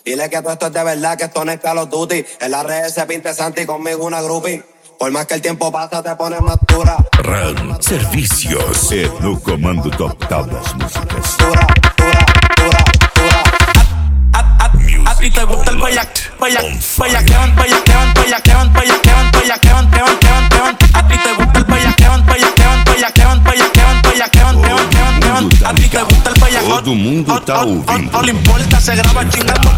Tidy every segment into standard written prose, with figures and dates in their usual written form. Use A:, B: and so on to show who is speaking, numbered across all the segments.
A: Dile que todo esto es de verdad, que esto no es Call of Duty. En las redes se pinta Santi conmigo una groupie. Por más que el tiempo pasa te pones más dura.
B: RAN Servicios é no comando total das músicas.
A: Dura.
C: A ti te gusta el bellaqueón. A ti te gusta el bellaqueón. A ti te gusta el bellaqueón.
B: Todo mundo tá ouvindo.
C: No le importa, se graba chingando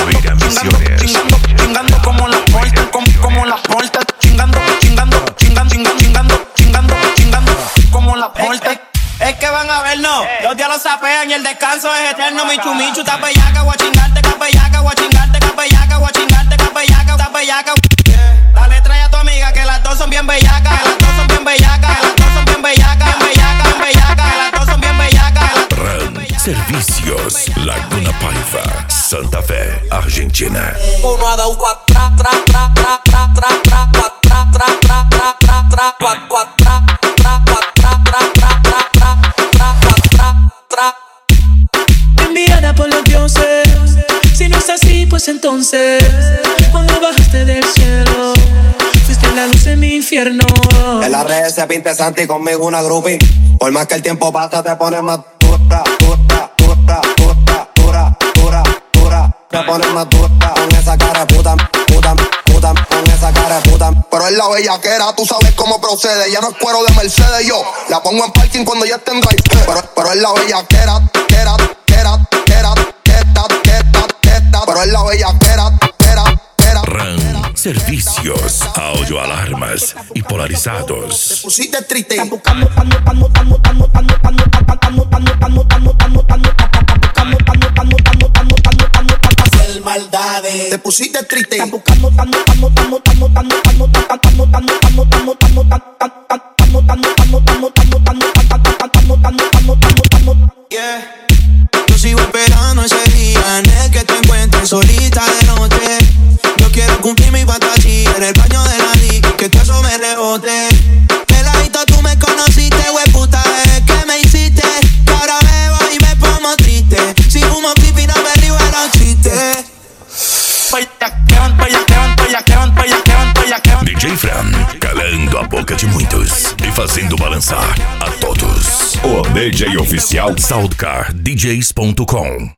C: como la porta, como la porta, chingando como la porta. Es que van a vernos, los días los sapean y el descanso es eterno. Michu Michu, está bellaca, voy a chingarte, capellaca, voy a chingarte, capellaca, voy a chingarte, capellaca, está bellaca. Dale, trae a tu amiga que las dos son bien bellacas, las dos son bien bellacas, las dos son bien bellacas, las dos son bien bellacas.
B: RAN Servicios, Laguna Paiva, Santa Fe, Argentina.
C: Uno ha dado
D: enviada por los dioses. Si no es así, pues entonces cuando bajaste del cielo fuiste la luz en mi infierno.
A: En las redes se pinta Santi conmigo una groupie. Por más que el tiempo pasa te pones más dura. Te pones más dura con esa cara de puta, con esa cara de puta.
E: Pero es la bellaquera, tú sabes cómo procede. Ya no es cuero de Mercedes, yo la pongo en parking cuando ya esté en drive. Pero es la bellaquera, pero es la bellaquera,
B: RAN Servicios, audio alarmas y polarizados.
E: pusiste triste.
C: hacer maldades.
E: Te pusiste triste.
C: Yeah. Yo sigo esperando ese día en el que te encuentres solita de noche. Yo quiero cumplir mi fantasía en el baño de la disco, que todo eso me rebote. Peladito, tú me conociste, hueputa, ¿qué me hiciste? Que ahora bebo y me pongo triste. Si fumo pipi no me río de los chistes.
B: DJ Fran, calando a boca de muitos e fazendo balançar a todos. O DJ oficial SoundCardDJs.com.